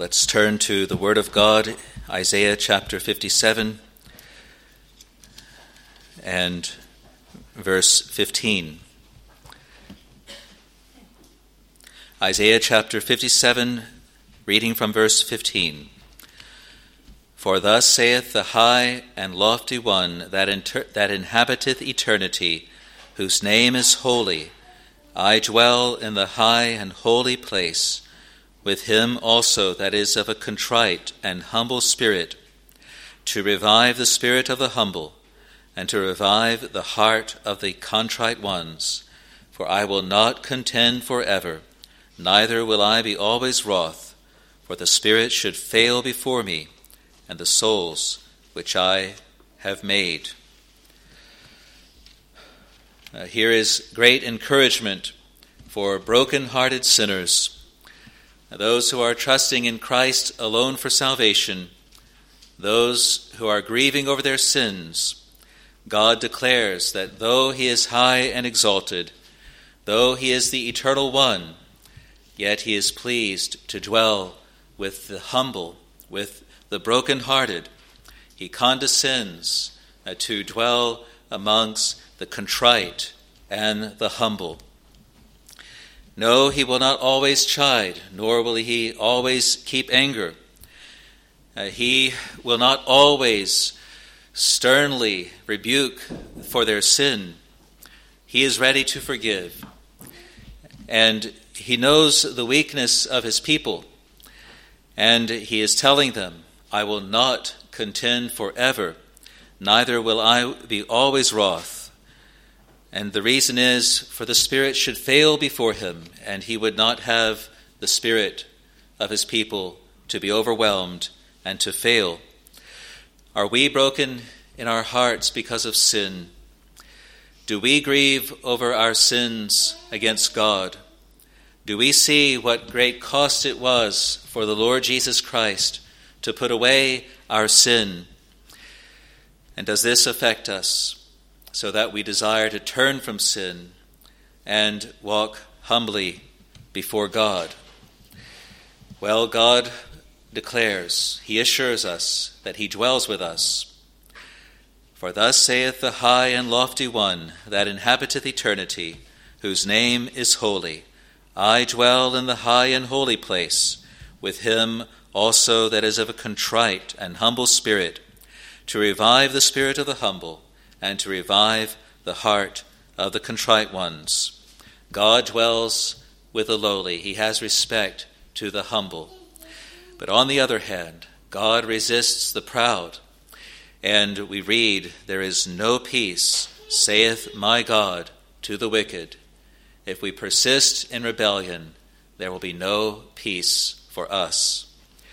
Let's turn to the Word of God, Isaiah chapter 57 and verse 15. Isaiah chapter 57, reading from verse 15. For thus saith the high and lofty one that inhabiteth eternity, whose name is holy. I dwell in the high and holy place, with him also that is of a contrite and humble spirit, to revive the spirit of the humble, and to revive the heart of the contrite ones. For I will not contend forever, neither will I be always wroth, for the spirit should fail before me, and the souls which I have made. Here is great encouragement for broken-hearted sinners, those who are trusting in Christ alone for salvation, those who are grieving over their sins. God declares that though he is high and exalted, though he is the eternal one, yet he is pleased to dwell with the humble, with the broken-hearted. He condescends to dwell amongst the contrite and the humble. No, he will not always chide, nor will he always keep anger. He will not always sternly rebuke for their sin. He is ready to forgive. And he knows the weakness of his people. And he is telling them, I will not contend forever, neither will I be always wroth. And the reason is, for the spirit should fail before him, and he would not have the spirit of his people to be overwhelmed and to fail. Are we broken in our hearts because of sin? Do we grieve over our sins against God? Do we see what great cost it was for the Lord Jesus Christ to put away our sin? And does this affect us, so that we desire to turn from sin and walk humbly before God? Well, God declares, he assures us that he dwells with us. For thus saith the high and lofty one that inhabiteth eternity, whose name is holy. I dwell in the high and holy place, with him also that is of a contrite and humble spirit, to revive the spirit of the humble, and to revive the heart of the contrite ones. God dwells with the lowly. He has respect to the humble. But on the other hand, God resists the proud. And we read, there is no peace, saith my God, to the wicked. If we persist in rebellion, there will be no peace for us.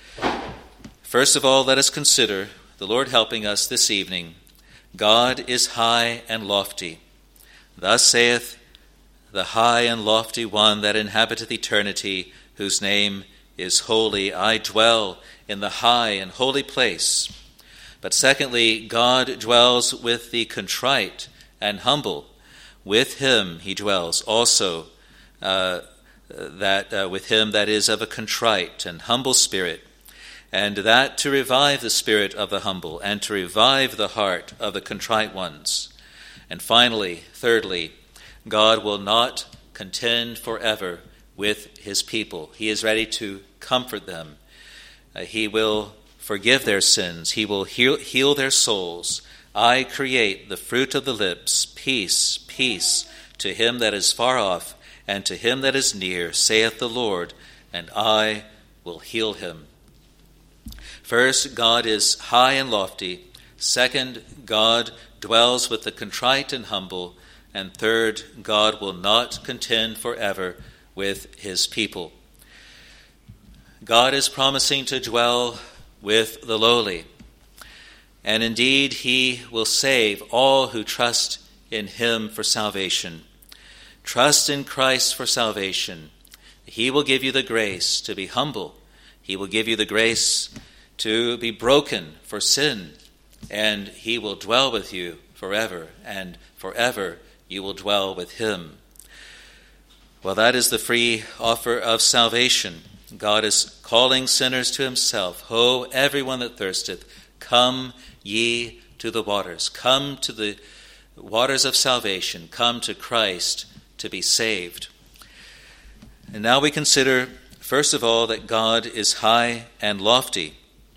First of all, let us consider, the Lord helping us this evening, God is high and lofty. Thus saith the high and lofty one that inhabiteth eternity, whose name is holy. I dwell in the high and holy place. But secondly, God dwells with the contrite and humble. With him he dwells also, with him that is of a contrite and humble spirit, and that to revive the spirit of the humble, and to revive the heart of the contrite ones. And finally, thirdly, God will not contend forever with his people. He is ready to comfort them. He will forgive their sins. He will heal their souls. I create the fruit of the lips, peace, peace, to him that is far off, and to him that is near, saith the Lord, and I will heal him. First, God is high and lofty. Second, God dwells with the contrite and humble. And third, God will not contend forever with his people. God is promising to dwell with the lowly. And indeed, he will save all who trust in him for salvation. Trust in Christ for salvation. He will give you the grace to be humble. He will give you the grace to be broken for sin, and he will dwell with you forever, and forever you will dwell with him. Well, that is the free offer of salvation. God is calling sinners to himself. Ho, everyone that thirsteth, come ye to the waters. Come to the waters of salvation. Come to Christ to be saved. And now we consider, first of all, that God is high and lofty.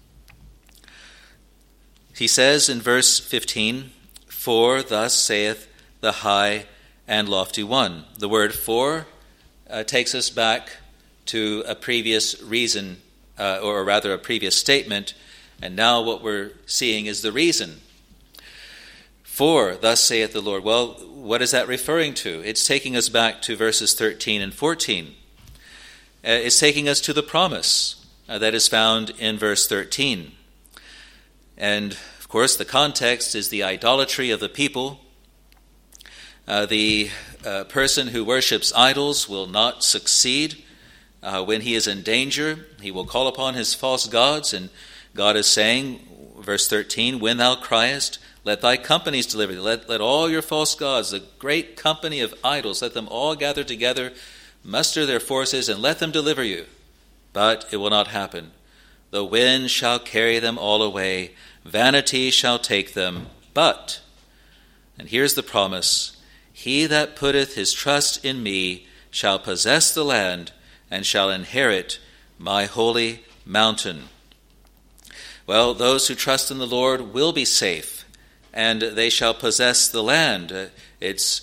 He says in verse 15, "For thus saith the high and lofty one." The word "for" takes us back to a previous reason, or rather a previous statement, and now what we're seeing is the reason. "For thus saith the Lord." Well, what is that referring to? It's taking us back to verses 13 and 14. It's taking us to the promise that is found in verse 13. And, of course, the context is the idolatry of the people. The person who worships idols will not succeed. When he is in danger, he will call upon his false gods, and God is saying, verse 13, "When thou criest, let thy companies deliver thee." Let all your false gods, the great company of idols, let them all gather together, muster their forces, and let them deliver you. But it will not happen. "The wind shall carry them all away, vanity shall take them. But," and here's the promise, "he that putteth his trust in me shall possess the land, and shall inherit my holy mountain." Well, those who trust in the Lord will be safe, and they shall possess the land. It's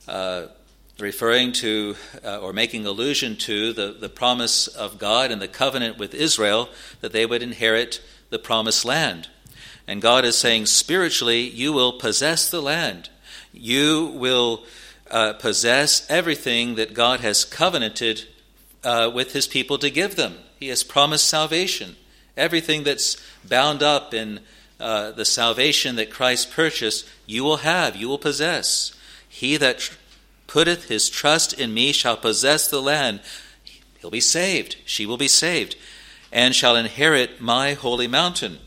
referring to, or making allusion to, the promise of God and the covenant with Israel that they would inherit the promised land. And God is saying, spiritually, you will possess the land. You will possess everything that God has covenanted with his people to give them. He has promised salvation. Everything that's bound up in the salvation that Christ purchased, you will have, you will possess. "He that putteth his trust in me shall possess the land." He'll be saved. She will be saved. "And shall inherit my holy mountain."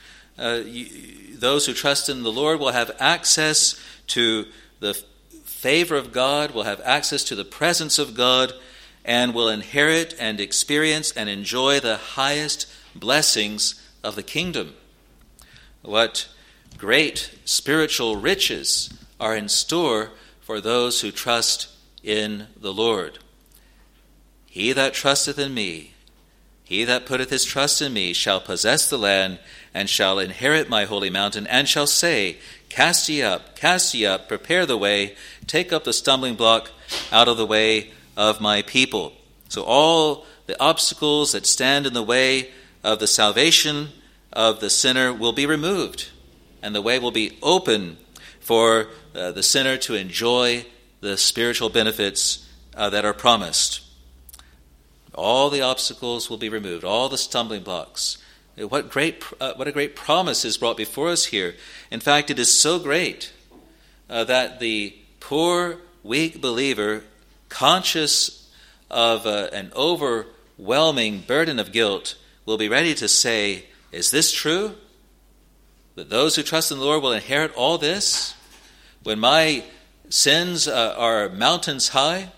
Those who trust in the Lord will have access to the favor of God, will have access to the presence of God, and will inherit and experience and enjoy the highest blessings of the kingdom. What great spiritual riches are in store for those who trust in the Lord. "He that trusteth in me, he that putteth his trust in me, shall possess the land, and shall inherit my holy mountain, and shall say, cast ye up, prepare the way, take up the stumbling block out of the way of my people." So all the obstacles that stand in the way of the salvation of the sinner will be removed, and the way will be open for the sinner to enjoy the spiritual benefits that are promised. All the obstacles will be removed, all the stumbling blocks. What a great promise is brought before us here. In fact, it is so great that the poor, weak believer, conscious of an overwhelming burden of guilt, will be ready to say, "Is this true? That those who trust in the Lord will inherit all this? When my sins are mountains high,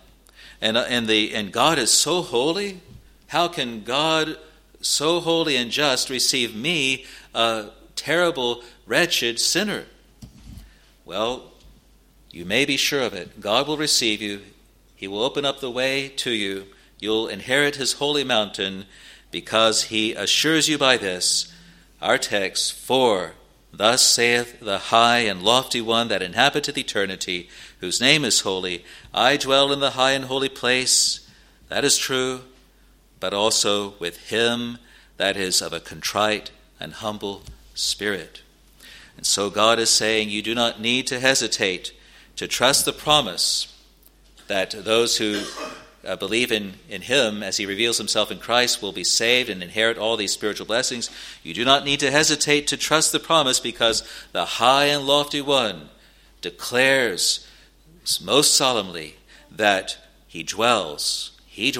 and God is so holy, how can God, so holy and just, receive me, a terrible, wretched sinner?" Well, you may be sure of it. God will receive you. He will open up the way to you. You'll inherit his holy mountain, because he assures you by this, our text, "For thus saith the high and lofty one that inhabiteth eternity, whose name is holy, I dwell in the high and holy place." That is true, but also with him that is of a contrite and humble spirit. And so God is saying, you do not need to hesitate to trust the promise that those who believe in him as he reveals himself in Christ will be saved and inherit all these spiritual blessings. You do not need to hesitate to trust the promise, because the high and lofty one declares most solemnly that he dwells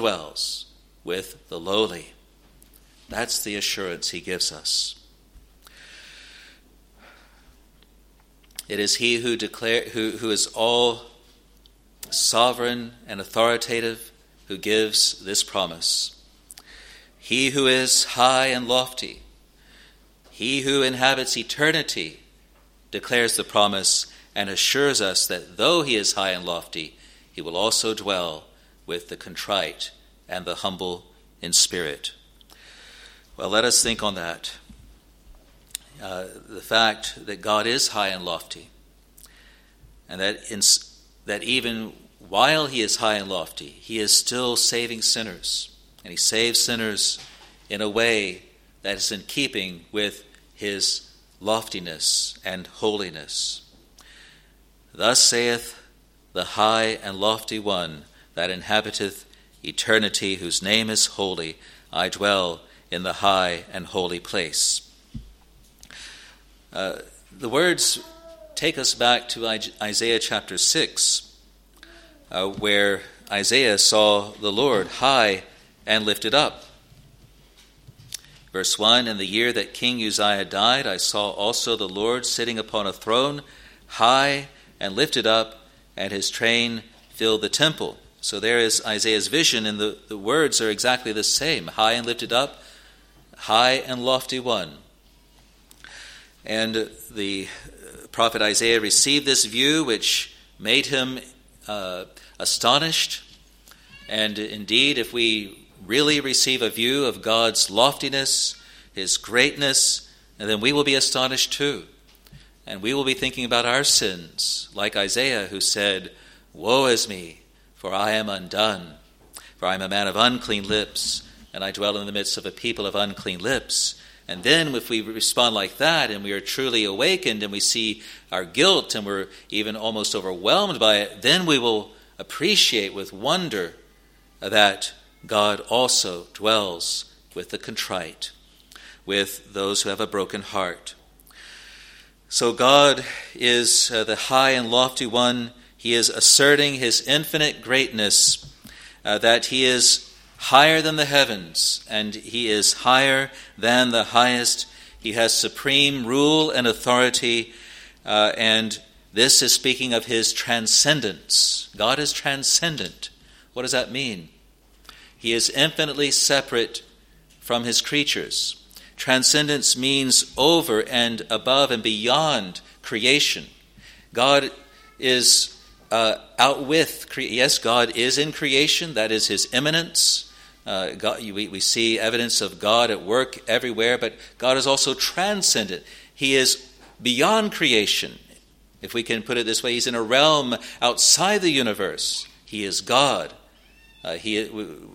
with the lowly. That's the assurance he gives us. It is he who is all sovereign and authoritative, who gives this promise. he who is high and lofty, he who inhabits eternity, declares the promise and assures us that though he is high and lofty, he will also dwell with the contrite and the humble in spirit. Well, let us think on that. The fact that God is high and lofty, and that even while he is high and lofty, he is still saving sinners. And he saves sinners in a way that is in keeping with his loftiness and holiness. Thus saith the high and lofty one that inhabiteth eternity, whose name is holy. I dwell in the high and holy place. The words take us back to Isaiah chapter 6, where Isaiah saw the Lord high and lifted up. Verse 1, in the year that King Uzziah died, I saw also the Lord sitting upon a throne, high and lifted up, and his train filled the temple. So there is Isaiah's vision, and the words are exactly the same. High and lifted up, high and lofty one. And the prophet Isaiah received this view, which made him astonished. And indeed, if we really receive a view of God's loftiness, his greatness, and then we will be astonished too. And we will be thinking about our sins, like Isaiah, who said, "Woe is me, for I am undone. For I am a man of unclean lips, and I dwell in the midst of a people of unclean lips." And then if we respond like that, and we are truly awakened, and we see our guilt, and we're even almost overwhelmed by it, then we will appreciate with wonder that God also dwells with the contrite, with those who have a broken heart. So God is the high and lofty one. He is asserting his infinite greatness, that he is higher than the heavens, and he is higher than the highest. He has supreme rule and authority, and this is speaking of his transcendence. God is transcendent. What does that mean? He is infinitely separate from his creatures. Transcendence means over and above and beyond creation. God is out with. Yes, God is in creation. That is his immanence. We see evidence of God at work everywhere, but God is also transcendent. He is beyond creation. If we can put it this way, he's in a realm outside the universe. He is God. The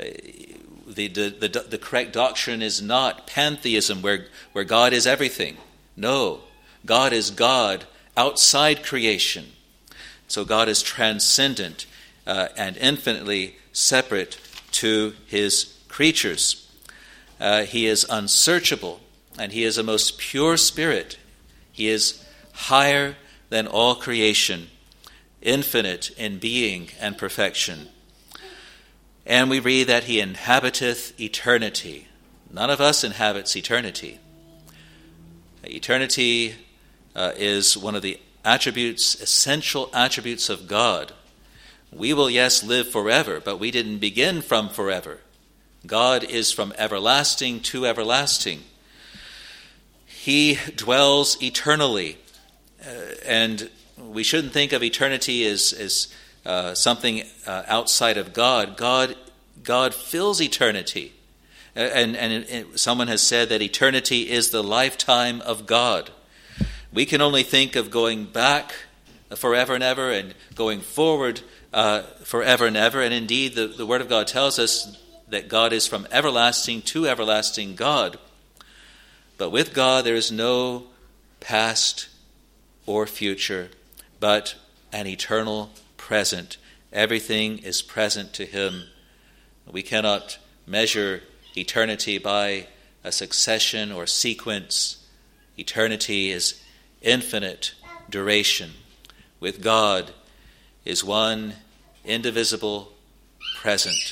correct doctrine is not pantheism, where God is everything. No, God is God outside creation. So God is transcendent and infinitely separate to his creatures. He is unsearchable, and he is a most pure spirit. He is higher than all creation, infinite in being and perfection. And we read that he inhabiteth eternity. None of us inhabits eternity. Eternity is one of the essential attributes of God. We will, yes, live forever, but we didn't begin from forever. God is from everlasting to everlasting. He dwells eternally, and we shouldn't think of eternity as something outside of God. God fills eternity. And someone has said that eternity is the lifetime of God. We can only think of going back forever and ever and going forward forever and ever. And indeed, the Word of God tells us that God is from everlasting to everlasting God. But with God, there is no past or future, but an eternal present. Everything is present to him. We cannot measure eternity by a succession or sequence. Eternity is infinite duration. With God is one indivisible present,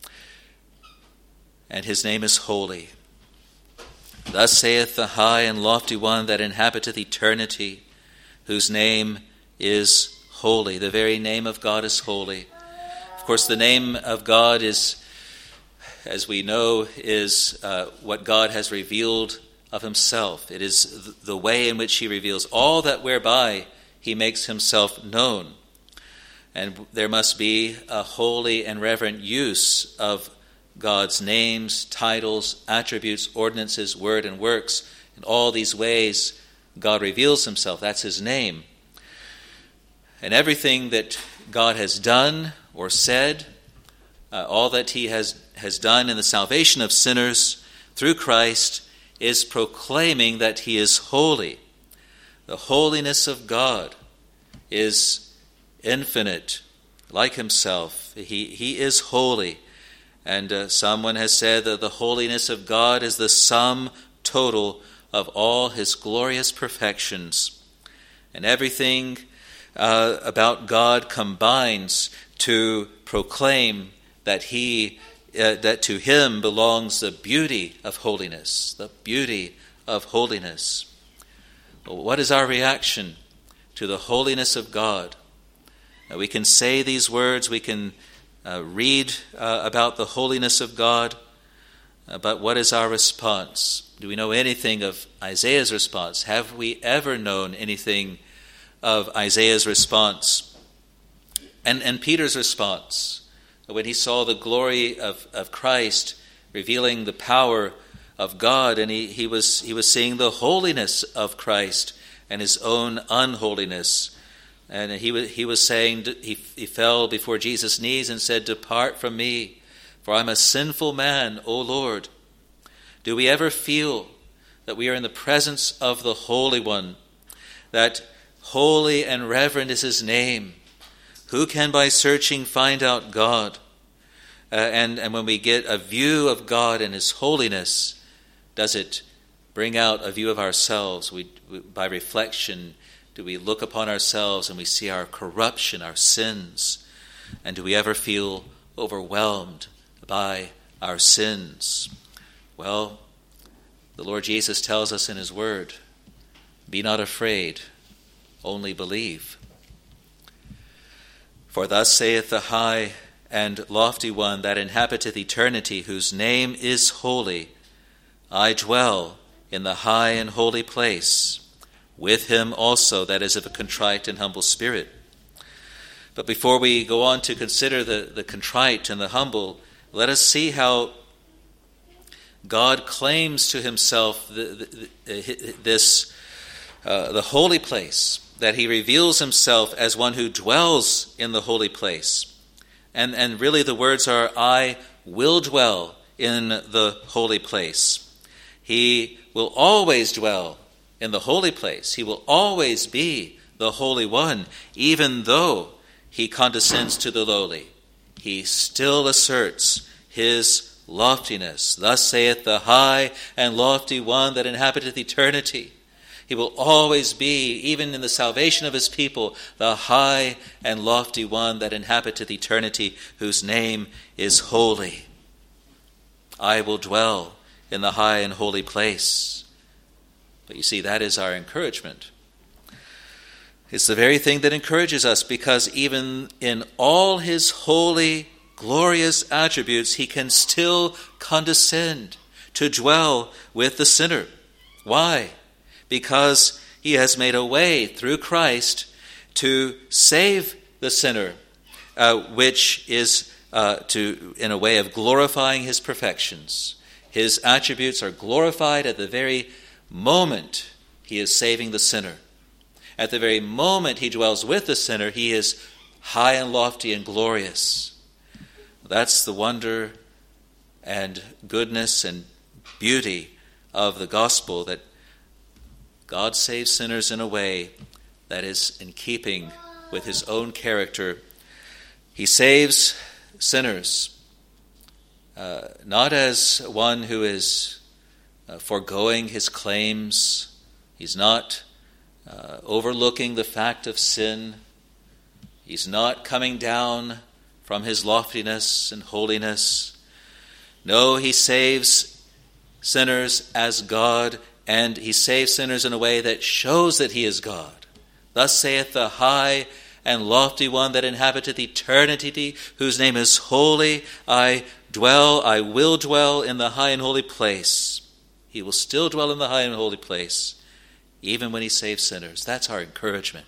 and his name is holy. Thus saith the high and lofty one that inhabiteth eternity, whose name is holy. The very name of God is holy. Of course, the name of God is as we know, is what God has revealed of himself. It is the way in which he reveals all that whereby he makes himself known. And there must be a holy and reverent use of God's names, titles, attributes, ordinances, word, and works. In all these ways, God reveals himself. That's his name. And everything that God has done or said, all that he has done in the salvation of sinners through Christ, is proclaiming that he is holy. The holiness of God is infinite, like himself. He is holy. And someone has said that the holiness of God is the sum total of all his glorious perfections. And everything about God combines to proclaim that that to him belongs the beauty of holiness, the beauty of holiness. What is our reaction to the holiness of God? We can say these words, we can read about the holiness of God, but what is our response? Do we know anything of Isaiah's response? Have we ever known anything of Isaiah's response? And Peter's response, when he saw the glory of Christ revealing the power of God, and he was seeing the holiness of Christ and his own unholiness. And he was saying, he fell before Jesus' knees and said, "Depart from me, for I'm a sinful man, O Lord." Do we ever feel that we are in the presence of the Holy One, that holy and reverent is his name? Who can by searching find out God? And when we get a view of God and his holiness, does it bring out a view of ourselves? By reflection, do we look upon ourselves and we see our corruption, our sins? And do we ever feel overwhelmed by our sins? Well, the Lord Jesus tells us in his word, "Be not afraid, only believe." For thus saith the high and lofty one that inhabiteth eternity, whose name is holy, I dwell in the high and holy place, with him also that is of a contrite and humble spirit. But before we go on to consider the contrite and the humble, let us see how God claims to himself the holy place, that he reveals himself as one who dwells in the holy place. And really the words are, "I will dwell in the holy place." He will always dwell in the holy place. He will always be the Holy One, even though he condescends to the lowly. He still asserts his loftiness. Thus saith the high and lofty one that inhabiteth eternity. He will always be, even in the salvation of his people, the high and lofty one that inhabiteth eternity, whose name is holy. I will dwell in the high and holy place. But you see, that is our encouragement. It's the very thing that encourages us, because even in all his holy, glorious attributes, he can still condescend to dwell with the sinner. Why? Because he has made a way through Christ to save the sinner, which is in a way of glorifying his perfections. His attributes are glorified at the very moment he is saving the sinner. At the very moment he dwells with the sinner, he is high and lofty and glorious. That's the wonder and goodness and beauty of the gospel, that God saves sinners in a way that is in keeping with his own character. He saves sinners not as one who is foregoing his claims. He's not overlooking the fact of sin. He's not coming down from his loftiness and holiness. No, he saves sinners as God, and he saves sinners in a way that shows that he is God. Thus saith the high and lofty one that inhabiteth eternity, whose name is holy, I will dwell in the high and holy place. He will still dwell in the high and holy place, even when he saves sinners. That's our encouragement.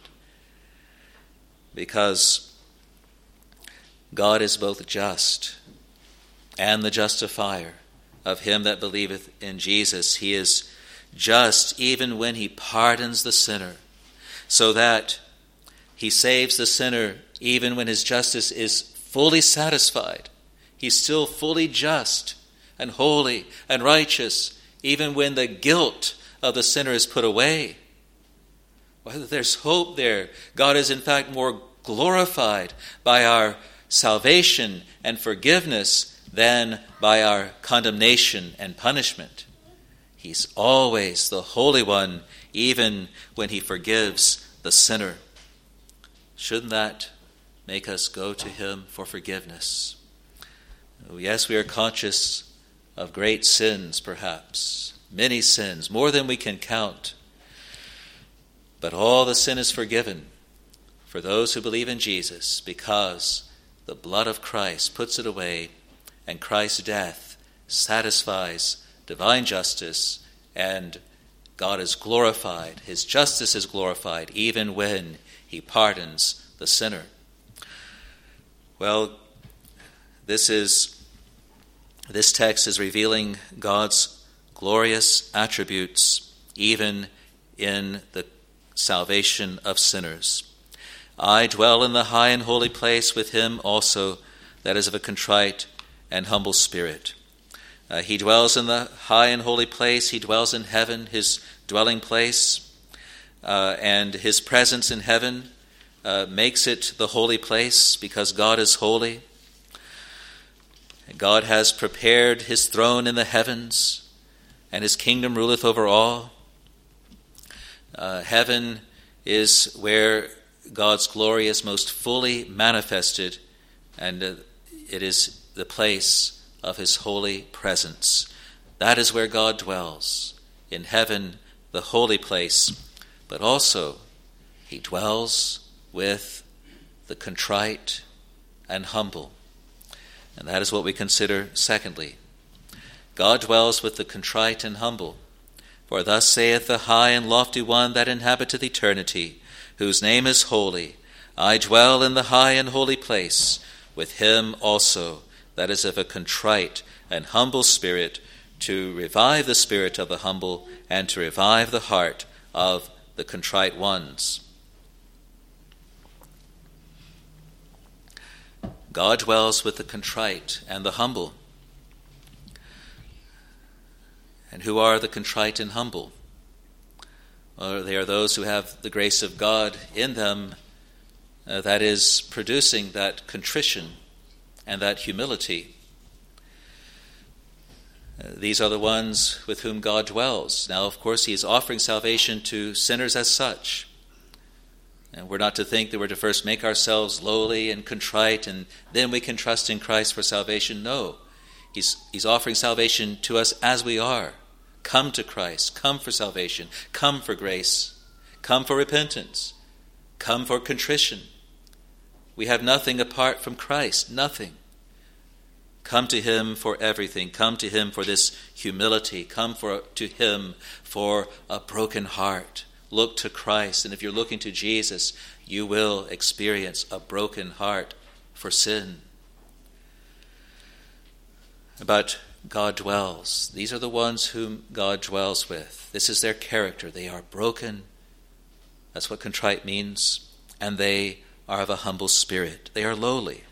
Because God is both just and the justifier of him that believeth in Jesus. He is just even when he pardons the sinner, so that he saves the sinner even when his justice is fully satisfied. He's still fully just and holy and righteous, even when the guilt of the sinner is put away. Whether there's hope there, God is in fact more glorified by our salvation and forgiveness than by our condemnation and punishment. He's always the Holy One, even when he forgives the sinner. Shouldn't that make us go to him for forgiveness? Yes, we are conscious of great sins, perhaps, many sins, more than we can count. But all the sin is forgiven for those who believe in Jesus, because the blood of Christ puts it away, and Christ's death satisfies divine justice, and God is glorified. His justice is glorified even when he pardons the sinner. Well, this text is revealing God's glorious attributes even in the salvation of sinners. I dwell in the high and holy place with him also that is of a contrite and humble spirit. He dwells in the high and holy place. He dwells in heaven, his dwelling place, and his presence in heaven makes it the holy place because God is holy. God has prepared his throne in the heavens, and his kingdom ruleth over all. Heaven is where God's glory is most fully manifested, and it is the place of his holy presence. That is where God dwells, in heaven, the holy place, but also he dwells with the contrite and humble. And that is what we consider secondly. God dwells with the contrite and humble. For thus saith the high and lofty one that inhabiteth eternity, whose name is holy. I dwell in the high and holy place, with him also that is of a contrite and humble spirit, to revive the spirit of the humble, and to revive the heart of the contrite ones. God dwells with the contrite and the humble. And who are the contrite and humble? Well, they are those who have the grace of God in them, that is producing that contrition and that humility. These are the ones with whom God dwells. Now, of course, he is offering salvation to sinners as such. And we're not to think that we're to first make ourselves lowly and contrite, and then we can trust in Christ for salvation. No, he's offering salvation to us as we are. Come to Christ. Come for salvation. Come for grace. Come for repentance. Come for contrition. We have nothing apart from Christ. Nothing. Come to him for everything. Come to him for this humility. Come to him for a broken heart. Look to Christ, and if you're looking to Jesus, you will experience a broken heart for sin. But God dwells. These are the ones whom God dwells with. This is their character. They are broken. That's what contrite means. And they are of a humble spirit. They are lowly.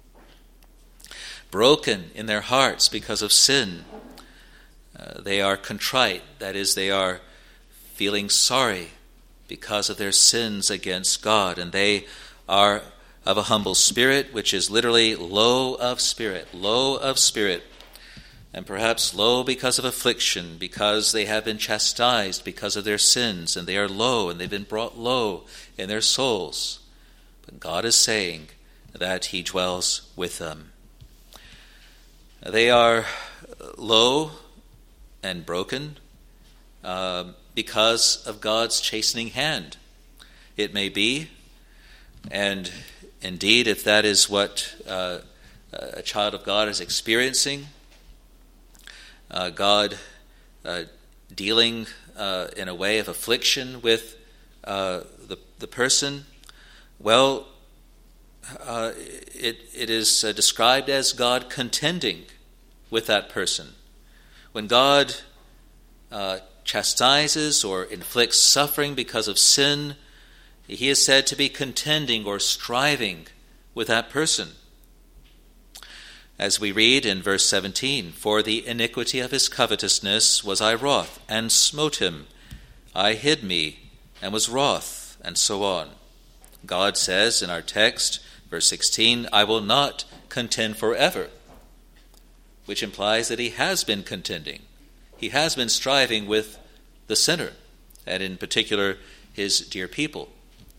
Broken in their hearts because of sin. They are contrite. That is, they are feeling sorry because of their sins against God. And they are of a humble spirit, which is literally low of spirit. Low of spirit. And perhaps low because of affliction, because they have been chastised because of their sins, and they are low, and they've been brought low in their souls. But God is saying that he dwells with them. They are low and broken because of God's chastening hand. It may be, and indeed, if that is what a child of God is experiencing. God dealing in a way of affliction with the person. Well, it is described as God contending with that person. When God chastises or inflicts suffering because of sin, he is said to be contending or striving with that person. As we read in verse 17, "For the iniquity of his covetousness was I wroth, and smote him. I hid me, and was wroth," and so on. God says in our text, verse 16, "I will not contend forever," which implies that he has been contending. He has been striving with the sinner, and in particular his dear people.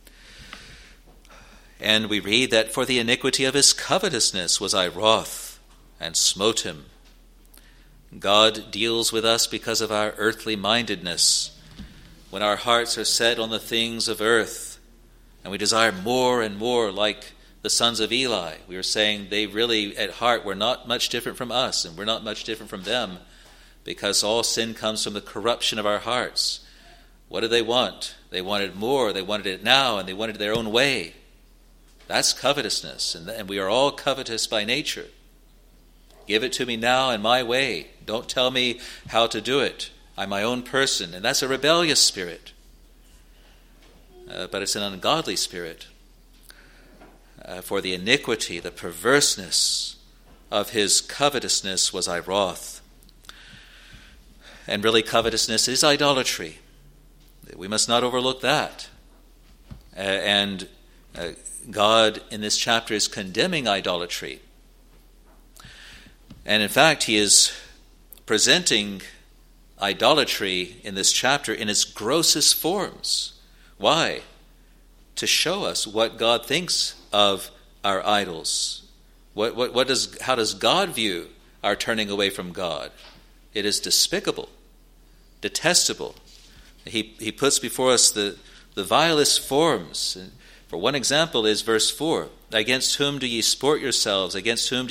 And we read that for the iniquity of his covetousness was I wroth, and smote him. God deals with us because of our earthly mindedness. When our hearts are set on the things of earth, and we desire more and more, like the sons of Eli. We were saying they really, at heart, were not much different from us, and we're not much different from them, because all sin comes from the corruption of our hearts. What did they want? They wanted more, they wanted it now, and they wanted their own way. That's covetousness, and we are all covetous by nature. Give it to me now in my way. Don't tell me how to do it. I'm my own person, and that's a rebellious spirit. But it's an ungodly spirit. For the iniquity, the perverseness of his covetousness was I wroth. And really, covetousness is idolatry. We must not overlook that. And God in this chapter is condemning idolatry. And in fact, he is presenting idolatry in this chapter in its grossest forms. Why? To show us what God thinks of our idols. How does God view our turning away from God? It is despicable, detestable. He puts before us the vilest forms. For one example is verse 4. "Against whom do ye sport yourselves? Against whom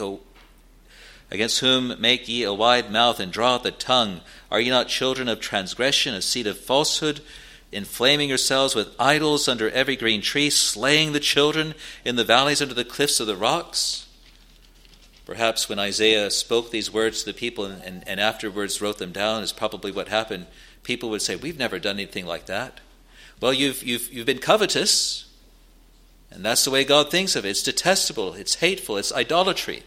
make ye a wide mouth and draw out the tongue? Are ye not children of transgression, a seed of falsehood, inflaming yourselves with idols under every green tree, slaying the children in the valleys under the cliffs of the rocks?" Perhaps when Isaiah spoke these words to the people and afterwards wrote them down, is probably what happened. People would say, "We've never done anything like that." Well, you've been covetous, and that's the way God thinks of it. It's detestable, it's hateful, it's idolatry.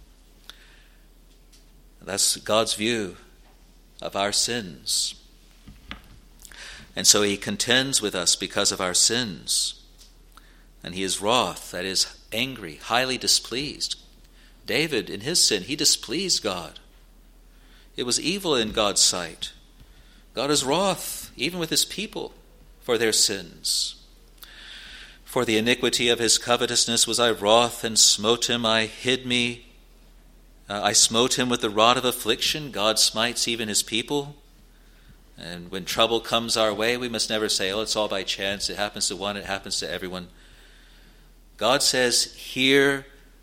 That's God's view of our sins. And so he contends with us because of our sins. And he is wroth, that is, angry, highly displeased. David, in his sin, he displeased God. It was evil in God's sight. God is wroth, even with his people, for their sins. "For the iniquity of his covetousness was I wroth, and smote him. I hid me. I smote him with the rod of affliction." God smites even his people. And when trouble comes our way, we must never say, "Oh, it's all by chance. It happens to one, it happens to everyone." God says, Hear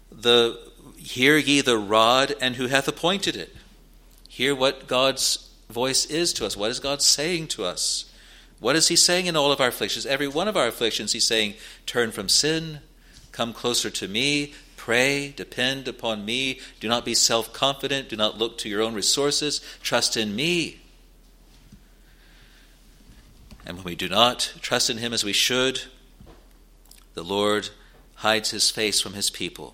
ye the rod, and who hath appointed it." Hear what God's voice is to us. What is God saying to us? What is he saying in all of our afflictions? Every one of our afflictions, he's saying, turn from sin, come closer to me, pray, depend upon me, do not be self-confident, do not look to your own resources, trust in me. And when we do not trust in him as we should, the Lord hides his face from his people.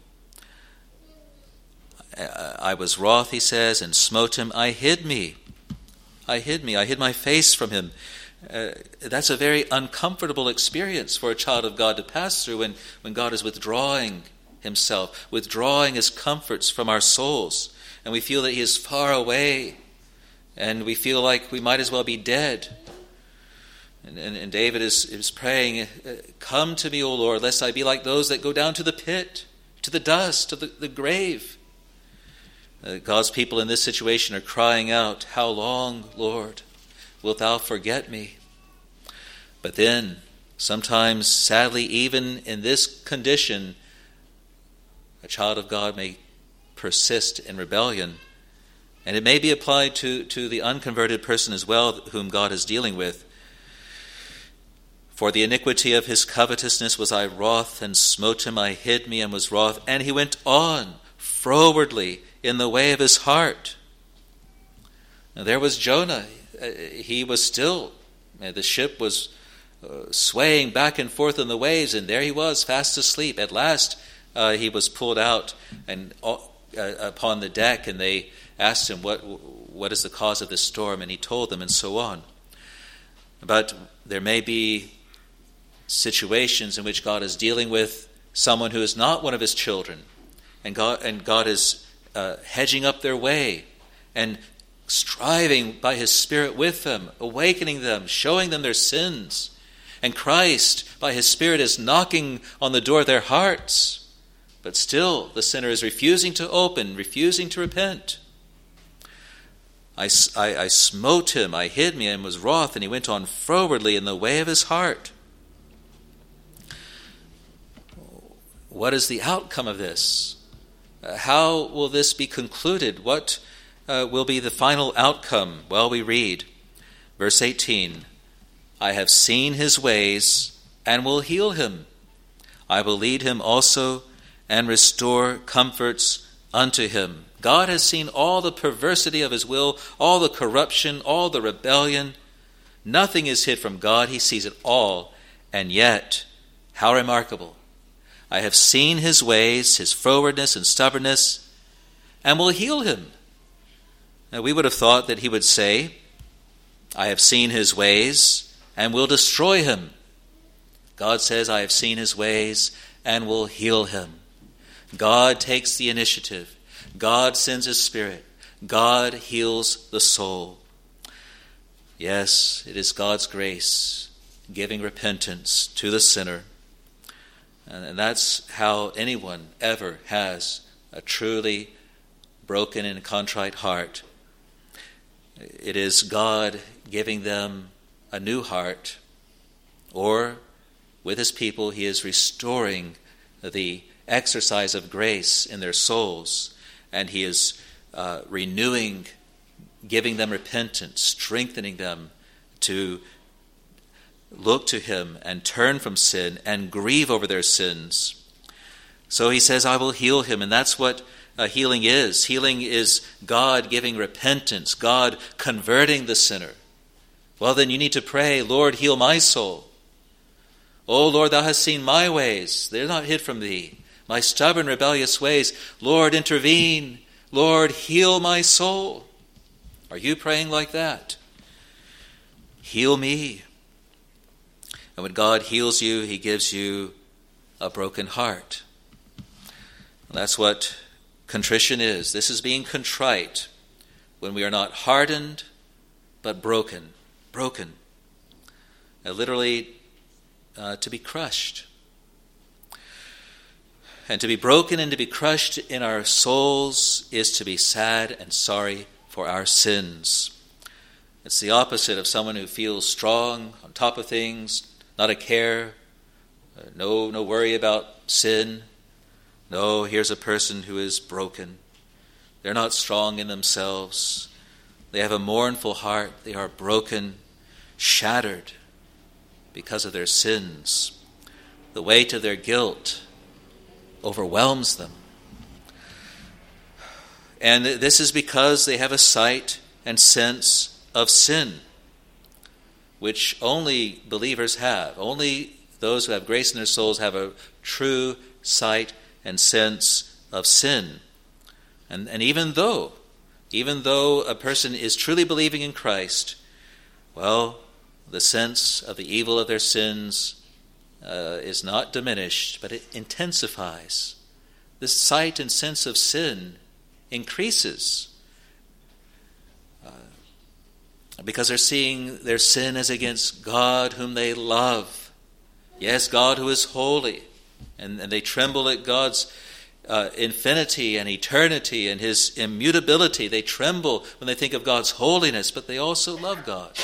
"I was wroth," he says, "and smote him. I hid me. I hid my face from him." That's a very uncomfortable experience for a child of God to pass through when God is withdrawing himself, withdrawing his comforts from our souls, and we feel that he is far away, and we feel like we might as well be dead. And David is praying, "Come to me, O Lord, lest I be like those that go down to the pit, to the dust, to the grave." God's people in this situation are crying out, "How long, Lord, wilt thou forget me?" But then, sometimes, sadly, even in this condition, a child of God may persist in rebellion. And it may be applied to the unconverted person as well, whom God is dealing with. For the iniquity of his covetousness was I wroth, and smote him, I hid me, and was wroth. And he went on frowardly in the way of his heart. Now there was Jonah. He was still, the ship was swaying back and forth in the waves, and there he was, fast asleep. At last he was pulled out and upon the deck, and they asked him, what is the cause of this storm? And he told them, and so on. But there may be situations in which God is dealing with someone who is not one of his children, and God is hedging up their way and striving by his Spirit with them, awakening them, showing them their sins. And Christ, by his Spirit, is knocking on the door of their hearts. But still, the sinner is refusing to open, refusing to repent. I smote him, I hid me, and was wroth, and he went on frowardly in the way of his heart. What is the outcome of this? How will this be concluded? What will be the final outcome? Well, we read, verse 18, I have seen his ways and will heal him. I will lead him also and restore comforts unto him. God has seen all the perversity of his will, all the corruption, all the rebellion. Nothing is hid from God. He sees it all. And yet, how remarkable. I have seen his ways, his frowardness and stubbornness, and will heal him. Now, we would have thought that he would say, I have seen his ways and will destroy him. God says, I have seen his ways and will heal him. God takes the initiative. God sends his Spirit. God heals the soul. Yes, it is God's grace giving repentance to the sinner. And that's how anyone ever has a truly broken and contrite heart. It is God giving them a new heart, or with his people, he is restoring the exercise of grace in their souls, and he is renewing, giving them repentance, strengthening them to look to him and turn from sin and grieve over their sins. So he says, I will heal him, and that's what healing is. Healing is God giving repentance, God converting the sinner. Well, then you need to pray, Lord, heal my soul. Oh, Lord, thou hast seen my ways. They're not hid from thee. My stubborn, rebellious ways. Lord, intervene. Lord, heal my soul. Are you praying like that? Heal me. And when God heals you, he gives you a broken heart. And that's what contrition is. This is being contrite when we are not hardened, but broken. Broken. Literally, to be crushed. And to be broken and to be crushed in our souls is to be sad and sorry for our sins. It's the opposite of someone who feels strong, on top of things, not a care, no worry about sin. No, here's a person who is broken. They're not strong in themselves. They have a mournful heart. They are broken, shattered because of their sins. The weight of their guilt overwhelms them. And this is because they have a sight and sense of sin, which only believers have. Only those who have grace in their souls have a true sight and sense of sin. And even though a person is truly believing in Christ, well, the sense of the evil of their sins is not diminished, but it intensifies. This sight and sense of sin increases because they're seeing their sin as against God whom they love. Yes, God who is holy. And they tremble at God's infinity and eternity and his immutability. They tremble when they think of God's holiness, but they also love God.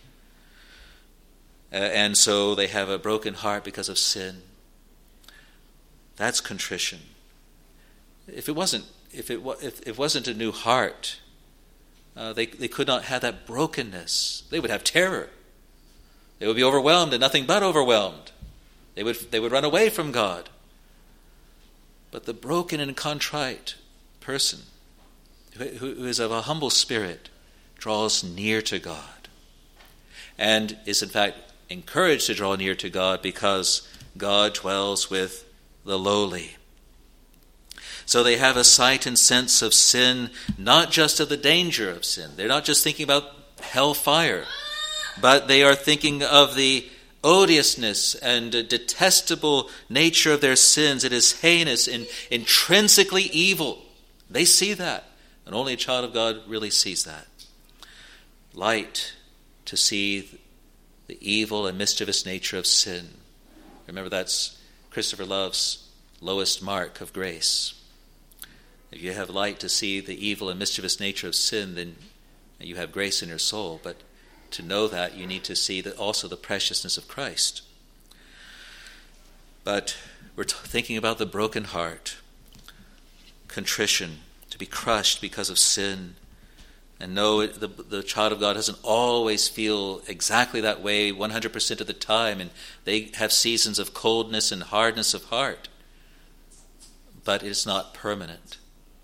And so they have a broken heart because of sin. That's contrition. if it wasn't a new heart, they could not have that brokenness. They would have terror. They would be overwhelmed and nothing but overwhelmed. They would run away from God. But the broken and contrite person who is of a humble spirit draws near to God and is in fact encouraged to draw near to God because God dwells with the lowly. So they have a sight and sense of sin, not just of the danger of sin. They're not just thinking about hellfire, but they are thinking of the odiousness and detestable nature of their sins. It is heinous and intrinsically evil. They see that, and only a child of God really sees that. Light to see the evil and mischievous nature of sin. Remember, that's Christopher Love's lowest mark of grace. If you have light to see the evil and mischievous nature of sin, then you have grace in your soul. But to know that, you need to see also the preciousness of Christ. But we're thinking about the broken heart, contrition, to be crushed because of sin, and know the child of God doesn't always feel exactly that way 100% of the time, and they have seasons of coldness and hardness of heart. But it's not permanent.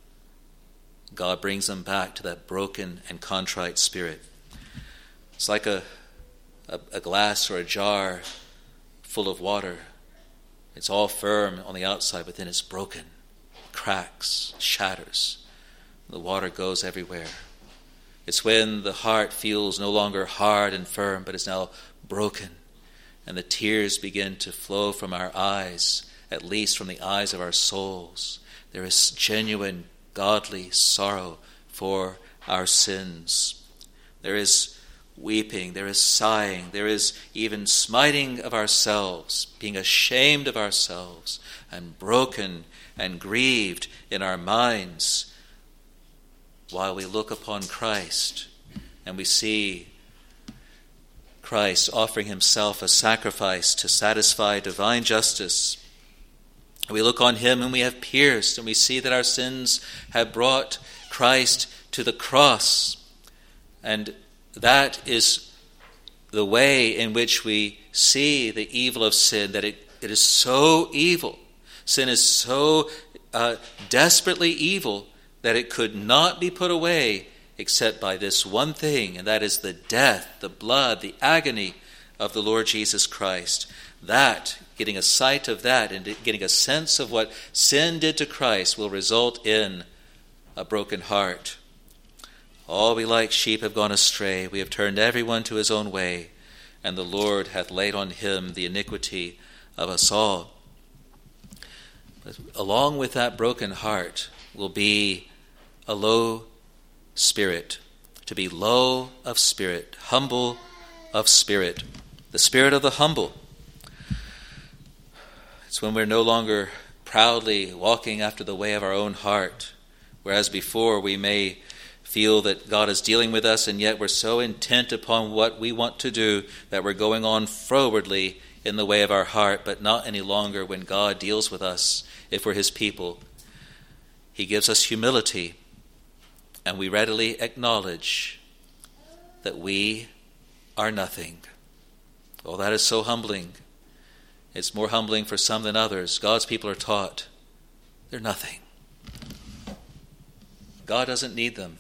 God brings them back to that broken and contrite spirit. It's like a glass or a jar full of water. It's all firm on the outside, but then it's broken, cracks, shatters. The water goes everywhere. It's when the heart feels no longer hard and firm, but is now broken, and the tears begin to flow from our eyes, at least from the eyes of our souls. There is genuine, godly sorrow for our sins. There is weeping, there is sighing, there is even smiting of ourselves, being ashamed of ourselves, and broken and grieved in our minds, while we look upon Christ and we see Christ offering himself a sacrifice to satisfy divine justice. We look on him whom we have pierced, and we see that our sins have brought Christ to the cross. And that is the way in which we see the evil of sin, that it is so evil. Sin is so desperately evil that it could not be put away except by this one thing, and that is the death, the blood, the agony of the Lord Jesus Christ. That, getting a sight of that and getting a sense of what sin did to Christ, will result in a broken heart. All we like sheep have gone astray. We have turned everyone to his own way, and the Lord hath laid on him the iniquity of us all. But along with that broken heart will be a low spirit, to be low of spirit, humble of spirit, the spirit of the humble. It's when we're no longer proudly walking after the way of our own heart, whereas before we may feel that God is dealing with us, and yet we're so intent upon what we want to do that we're going on frowardly in the way of our heart, but not any longer when God deals with us, if we're his people. He gives us humility, and we readily acknowledge that we are nothing. Oh, that is so humbling. It's more humbling for some than others. God's people are taught they're nothing. God doesn't need them.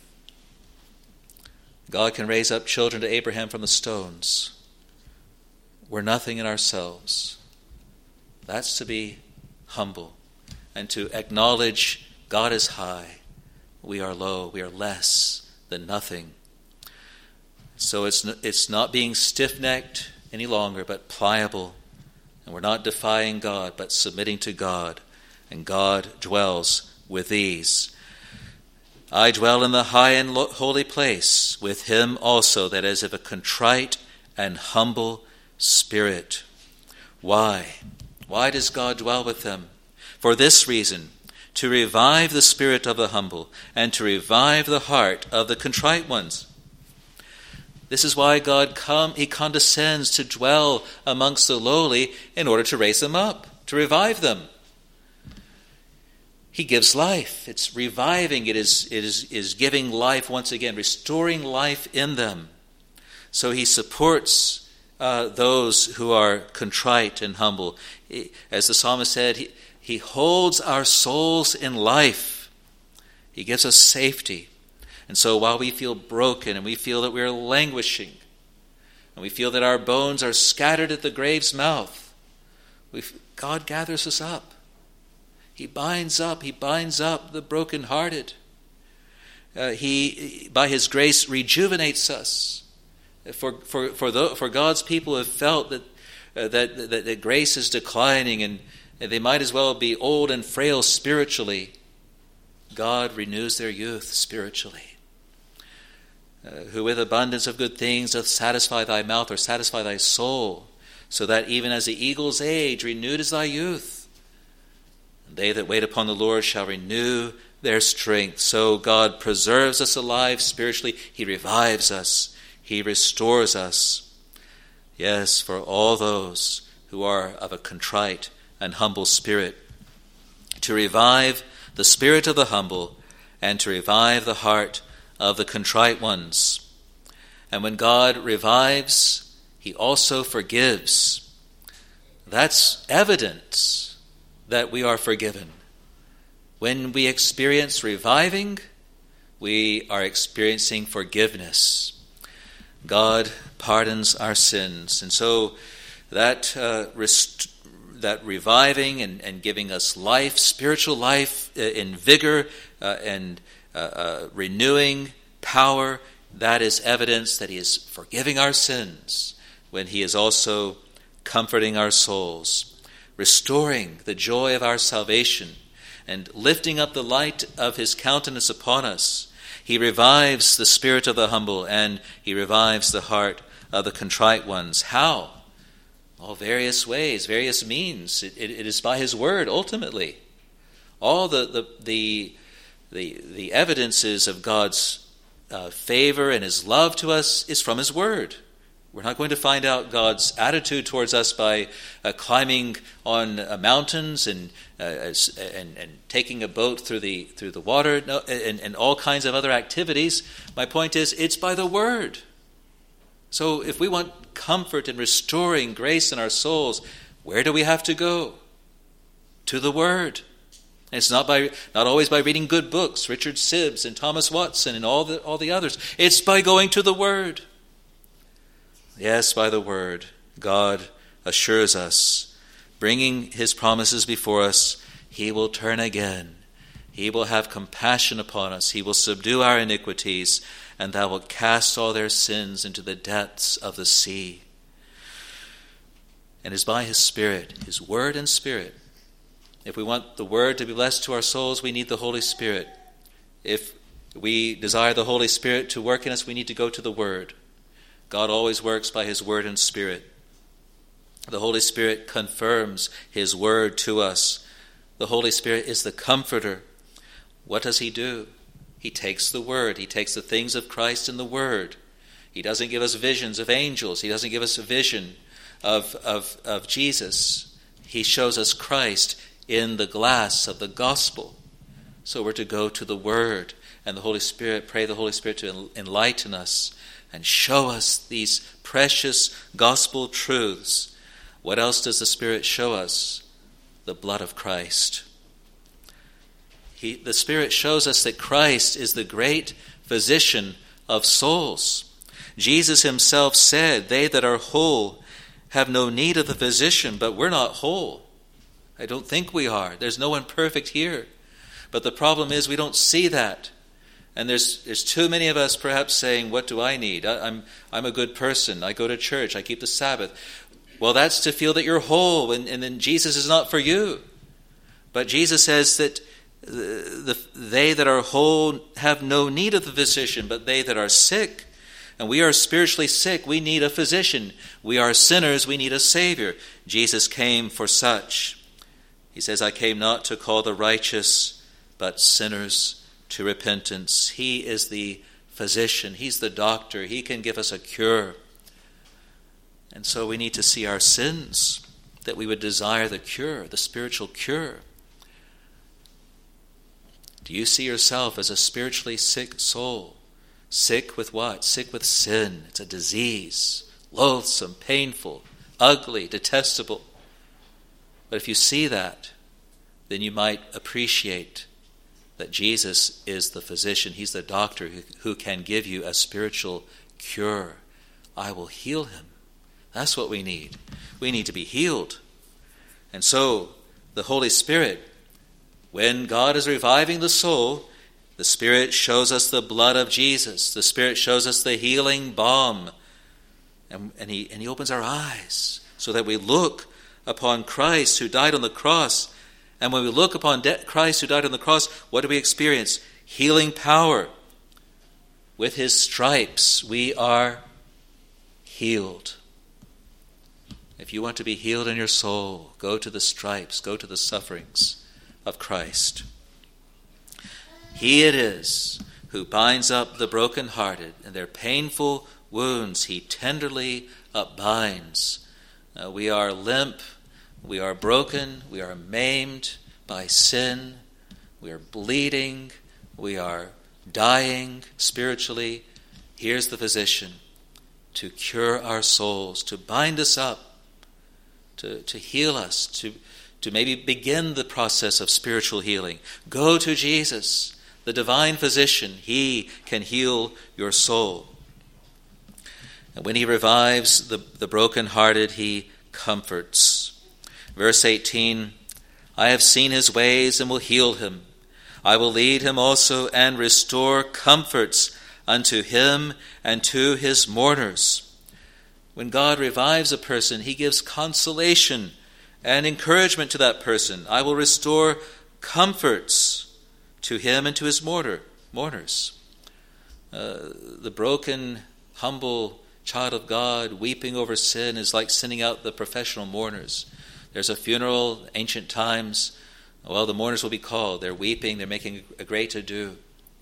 God can raise up children to Abraham from the stones. We're nothing in ourselves. That's to be humble and to acknowledge God is high. We are low. We are less than nothing. So it's not being stiff-necked any longer, but pliable. And we're not defying God, but submitting to God. And God dwells with these. I dwell in the high and holy place with him also, that is of a contrite and humble spirit. Why? Why does God dwell with them? For this reason, to revive the spirit of the humble and to revive the heart of the contrite ones. This is why he condescends to dwell amongst the lowly in order to raise them up, to revive them. He gives life. It's reviving. It is giving life once again, restoring life in them. So he supports those who are contrite and humble. As the psalmist said, he holds our souls in life. He gives us safety. And so while we feel broken and we feel that we're languishing, and we feel that our bones are scattered at the grave's mouth, God gathers us up. He binds up the brokenhearted. He, by his grace, rejuvenates us. For God's people have felt that grace is declining and they might as well be old and frail spiritually, God renews their youth spiritually. Who with abundance of good things doth satisfy thy mouth, or satisfy thy soul, so that even as the eagle's age renewed is thy youth. And they that wait upon the Lord shall renew their strength. So God preserves us alive spiritually. He revives us. He restores us. Yes, for all those who are of a contrite and humble spirit, to revive the spirit of the humble and to revive the heart of the contrite ones. And when God revives, he also forgives. That's evidence that we are forgiven. When we experience reviving, we are experiencing forgiveness. God pardons our sins. And so that reviving and giving us life, spiritual life in vigor and renewing power, that is evidence that he is forgiving our sins when he is also comforting our souls, restoring the joy of our salvation, and lifting up the light of his countenance upon us. He revives the spirit of the humble, and he revives the heart of the contrite ones. How? All various ways, various means. It is by his word, ultimately. All the evidences of God's favor and his love to us is from his word. We're not going to find out God's attitude towards us by climbing on mountains and taking a boat through the water and all kinds of other activities. My point is, it's by the word. So if we want comfort and restoring grace in our souls, where do we have to go? To the word. And it's not always by reading good books, Richard Sibbes and Thomas Watson and all the others. It's by going to the word. Yes, by the word, God assures us, bringing his promises before us, he will turn again. He will have compassion upon us. He will subdue our iniquities, and thou wilt cast all their sins into the depths of the sea. And it is by his Spirit, his word and Spirit. If we want the word to be blessed to our souls, we need the Holy Spirit. If we desire the Holy Spirit to work in us, we need to go to the word. God always works by his word and Spirit. The Holy Spirit confirms his word to us. The Holy Spirit is the comforter. What does he do? He takes the word. He takes the things of Christ in the word. He doesn't give us visions of angels. He doesn't give us a vision of Jesus. He shows us Christ in the glass of the gospel. So we're to go to the word and the Holy Spirit, pray the Holy Spirit to enlighten us and show us these precious gospel truths. What else does the Spirit show us? The blood of Christ. The Spirit shows us that Christ is the great physician of souls. Jesus himself said, "They that are whole have no need of the physician," but we're not whole. I don't think we are. There's no one perfect here. But the problem is we don't see that. And there's too many of us perhaps saying, what do I need? I'm a good person. I go to church. I keep the Sabbath. Well, that's to feel that you're whole, and then Jesus is not for you. But Jesus says that they that are whole have no need of the physician, but they that are sick. And we are spiritually sick. We need a physician. We are sinners. We need a Savior. Jesus came for such. He says, "I came not to call the righteous, but sinners to repentance." He is the physician. He's the doctor. He can give us a cure. And so we need to see our sins, that we would desire the cure, the spiritual cure. Do you see yourself as a spiritually sick soul? Sick with what? Sick with sin. It's a disease, loathsome, painful, ugly, detestable. But if you see that, then you might appreciate that Jesus is the physician. He's the doctor who can give you a spiritual cure. I will heal him. That's what we need. We need to be healed. And so, the Holy Spirit, when God is reviving the soul, the Spirit shows us the blood of Jesus. The Spirit shows us the healing balm. And he opens our eyes so that we look upon Christ who died on the cross. And when we look upon Christ who died on the cross, what do we experience? Healing power. With his stripes, we are healed. If you want to be healed in your soul, go to the stripes, go to the sufferings of Christ. He it is who binds up the brokenhearted, and their painful wounds he tenderly upbinds. We are limp, we are broken, we are maimed by sin, we are bleeding, we are dying spiritually. Here's the physician to cure our souls, to bind us up, to heal us, to maybe begin the process of spiritual healing. Go to Jesus, the divine physician. He can heal your soul. And when he revives the brokenhearted, he comforts. Verse 18, I have seen his ways and will heal him. I will lead him also and restore comforts unto him and to his mourners. When God revives a person, he gives consolation and encouragement to that person. I will restore comforts to him and to his mourners. The broken, humble child of God weeping over sin is like sending out the professional mourners. There's a funeral, ancient times. Well, the mourners will be called. They're weeping. They're making a great ado.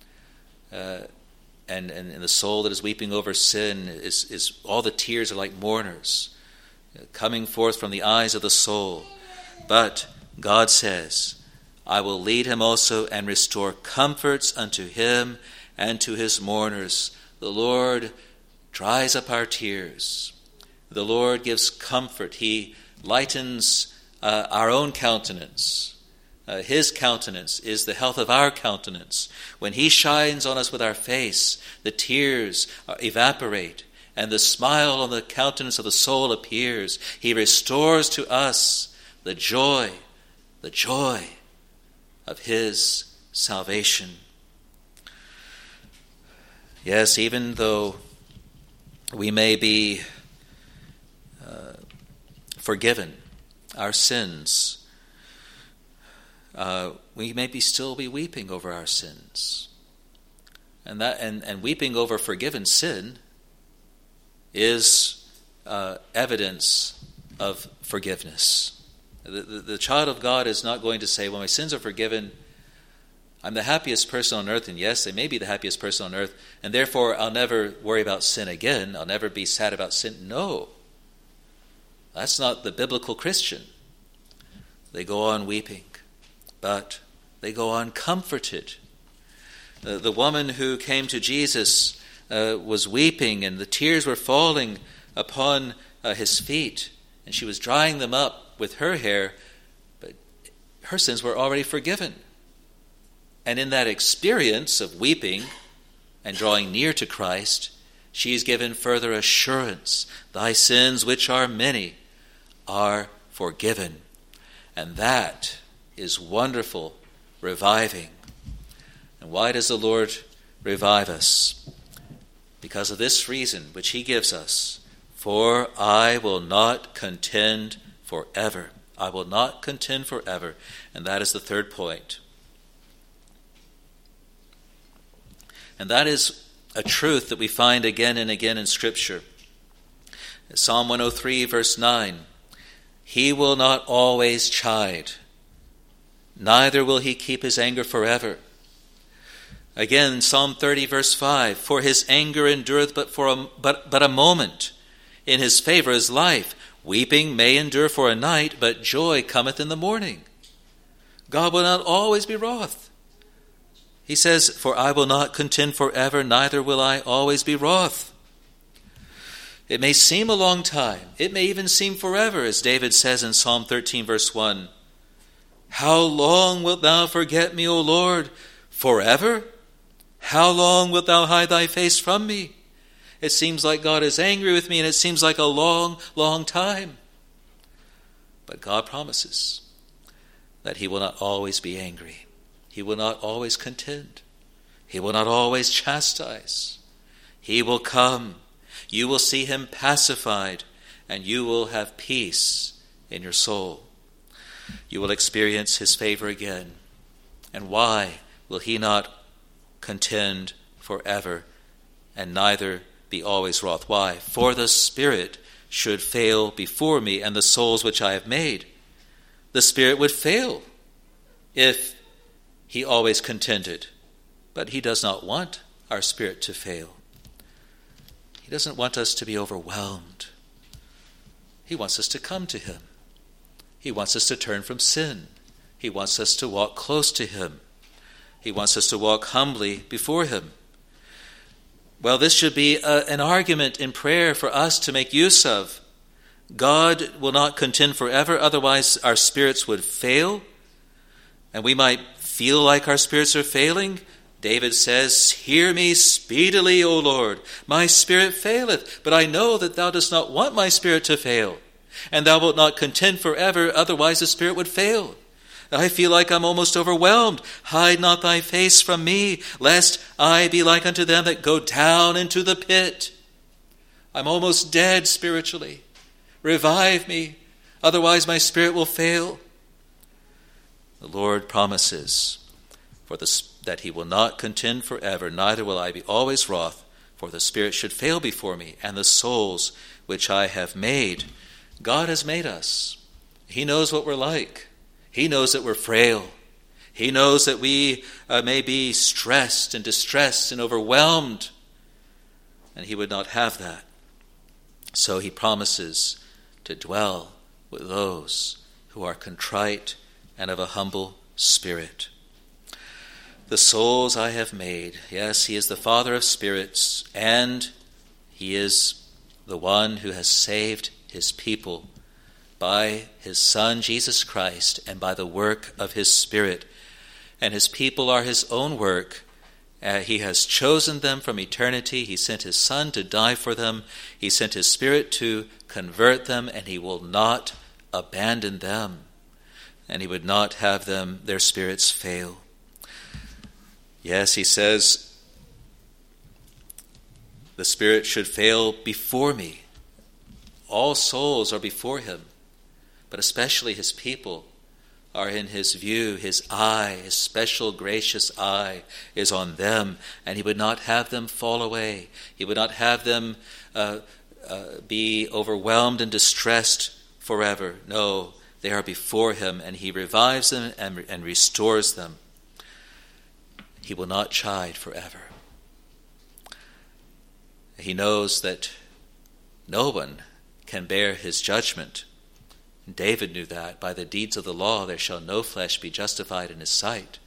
And the soul that is weeping over sin is all the tears are like mourners coming forth from the eyes of the soul. But God says, I will lead him also and restore comforts unto him and to his mourners. The Lord dries up our tears. The Lord gives comfort. He lightens our own countenance. His countenance is the health of our countenance. When he shines on us with our face, the tears evaporate, and the smile on the countenance of the soul appears. He restores to us the joy of his salvation. Yes, even though we may be forgiven our sins, we may still be weeping over our sins. And weeping over forgiven sin is evidence of forgiveness. The child of God is not going to say, well, my sins are forgiven, I'm the happiest person on earth, and yes, I may be the happiest person on earth, and therefore I'll never worry about sin again, I'll never be sad about sin. No, that's not the biblical Christian. They go on weeping, but they go on comforted. The woman who came to Jesus was weeping, and the tears were falling upon his feet, and she was drying them up with her hair, but her sins were already forgiven. And in that experience of weeping and drawing near to Christ, she is given further assurance. Thy sins, which are many, are forgiven. And that is wonderful reviving. And why does the Lord revive us? Because of this reason which he gives us. For I will not contend forever. I will not contend forever. And that is the third point. And that is a truth that we find again and again in Scripture. Psalm 103, verse 9. He will not always chide, neither will he keep his anger forever. Again, Psalm 30, verse 5. For his anger endureth but a moment. In his favor is life. Weeping may endure for a night, but joy cometh in the morning. God will not always be wroth. He says, "For I will not contend forever, neither will I always be wroth." It may seem a long time. It may even seem forever, as David says in Psalm 13, verse 1. "How long wilt thou forget me, O Lord? Forever? How long wilt thou hide thy face from me?" It seems like God is angry with me, and it seems like a long, long time. But God promises that he will not always be angry. He will not always contend. He will not always chastise. He will come. You will see him pacified, and you will have peace in your soul. You will experience his favor again. And why will he not contend forever, and neither be always wroth? Why? "For the Spirit should fail before me, and the souls which I have made." The Spirit would fail if he always contended. But he does not want our spirit to fail. He doesn't want us to be overwhelmed. He wants us to come to him. He wants us to turn from sin. He wants us to walk close to him. He wants us to walk humbly before him. Well, this should be an argument in prayer for us to make use of. God will not contend forever, otherwise our spirits would fail, and we might feel like our spirits are failing. David says, "Hear me speedily, O Lord. My spirit faileth, but I know that thou dost not want my spirit to fail. And thou wilt not contend forever, otherwise the spirit would fail. I feel like I'm almost overwhelmed. Hide not thy face from me, lest I be like unto them that go down into the pit. I'm almost dead spiritually. Revive me, otherwise my spirit will fail." The Lord promises that he will not contend forever, neither will I be always wroth, for the Spirit should fail before me, and the souls which I have made. God has made us. He knows what we're like. He knows that we're frail. He knows that we may be stressed and distressed and overwhelmed, and he would not have that. So he promises to dwell with those who are contrite and of a humble spirit. The souls I have made. Yes, he is the Father of spirits, and he is the one who has saved his people by his Son, Jesus Christ, and by the work of his Spirit. And his people are his own work. He has chosen them from eternity. He sent his Son to die for them. He sent his Spirit to convert them, and he will not abandon them. And he would not have their spirits fail. Yes, he says, the Spirit should fail before me. All souls are before him, but especially his people are in his view. His eye, his special gracious eye is on them, and he would not have them fall away. He would not have them be overwhelmed and distressed forever. No, they are before him, and he revives them and restores them. He will not chide forever. He knows that no one can bear his judgment. David knew that. By the deeds of the law there shall no flesh be justified in his sight.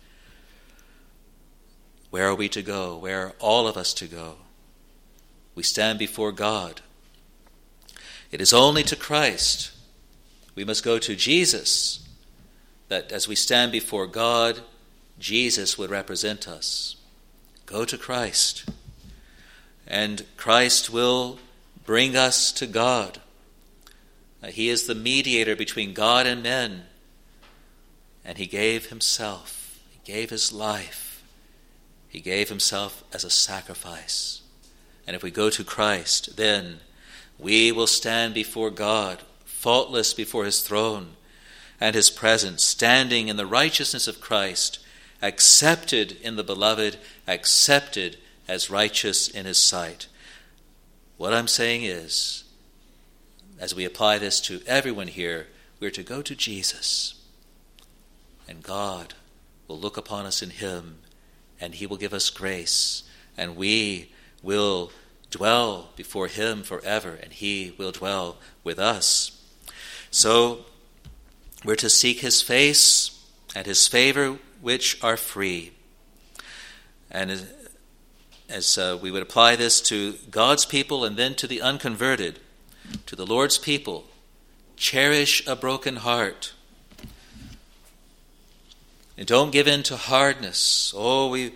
Where are we to go? Where are all of us to go? We stand before God. It is only to Christ. We must go to Jesus, that as we stand before God, Jesus would represent us. Go to Christ, and Christ will bring us to God. He is the mediator between God and men, and he gave himself. He gave his life. He gave himself as a sacrifice. And if we go to Christ, then we will stand before God, faultless before his throne and his presence, standing in the righteousness of Christ, accepted in the beloved, accepted as righteous in his sight. What I'm saying is, as we apply this to everyone here, we're to go to Jesus, and God will look upon us in him, and he will give us grace, and we will dwell before him forever, and he will dwell with us. So we're to seek his face and his favor, which are free. And as we would apply this to God's people and then to the unconverted, to the Lord's people, cherish a broken heart. And don't give in to hardness. Oh, we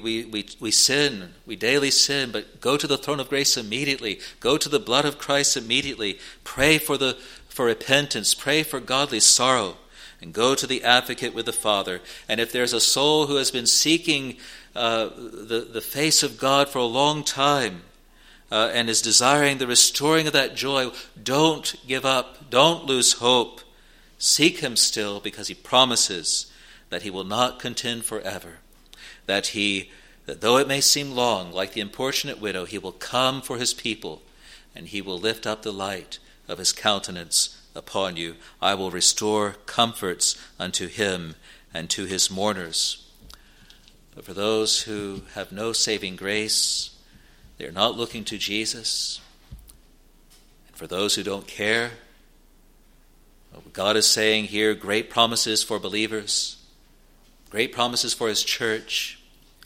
sin. We daily sin, but go to the throne of grace immediately. Go to the blood of Christ immediately. Pray for repentance. Pray for godly sorrow. And go to the advocate with the Father. And if there's a soul who has been seeking the face of God for a long time and is desiring the restoring of that joy, don't give up. Don't lose hope. Seek him still, because he promises that he will not contend forever, that though it may seem long, like the importunate widow, he will come for his people, and he will lift up the light of his countenance upon you. I will restore comforts unto him and to his mourners. But for those who have no saving grace, they are not looking to Jesus. And for those who don't care, God is saying here great promises for believers, great promises for his church,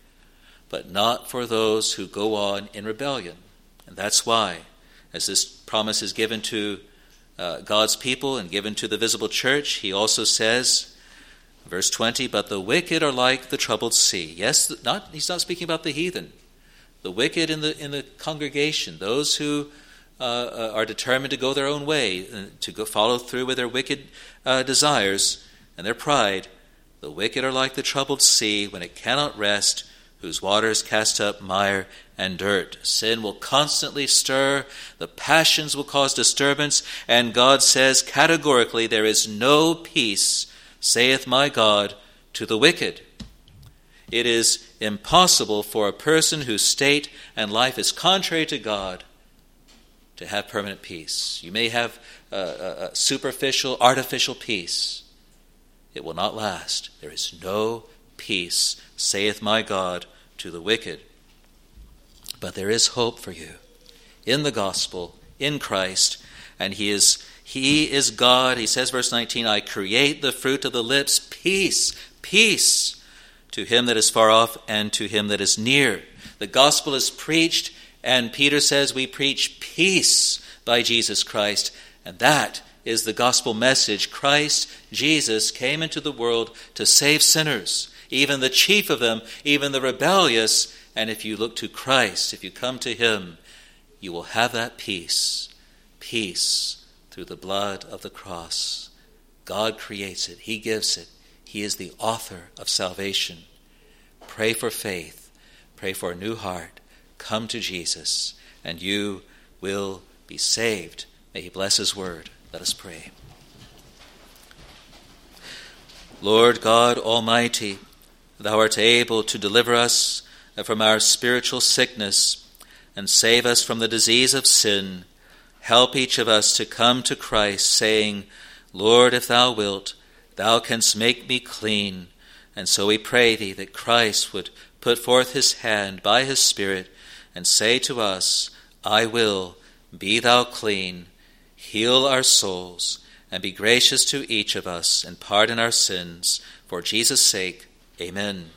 but not for those who go on in rebellion. And that's why, as this promise is given to God's people and given to the visible church, he also says, verse 20, but the wicked are like the troubled sea. Yes, he's not speaking about the heathen. The wicked in the congregation, those who are determined to go their own way, to go follow through with their wicked desires and their pride. The wicked are like the troubled sea when it cannot rest, whose waters cast up mire and dirt. Sin will constantly stir, the passions will cause disturbance, and God says categorically, there is no peace, saith my God, to the wicked. It is impossible for a person whose state and life is contrary to God to have permanent peace. You may have a superficial, artificial peace. It will not last. There is no peace, saith my God, to the wicked. But there is hope for you in the gospel, in Christ, and He is God. He says, verse 19, I create the fruit of the lips, peace, peace to him that is far off and to him that is near. The gospel is preached, and Peter says we preach peace by Jesus Christ, and that is the gospel message. Christ Jesus came into the world to save sinners, even the chief of them, even the rebellious. And if you look to Christ, if you come to him, you will have that peace, peace through the blood of the cross. God creates it. He gives it. He is the author of salvation. Pray for faith. Pray for a new heart. Come to Jesus, and you will be saved. May he bless his word. Let us pray. Lord God Almighty, thou art able to deliver us from our spiritual sickness and save us from the disease of sin. Help each of us to come to Christ, saying, Lord, if thou wilt, thou canst make me clean. And so we pray thee that Christ would put forth his hand by his Spirit and say to us, I will, be thou clean. Heal our souls, and be gracious to each of us, and pardon our sins. For Jesus' sake, amen.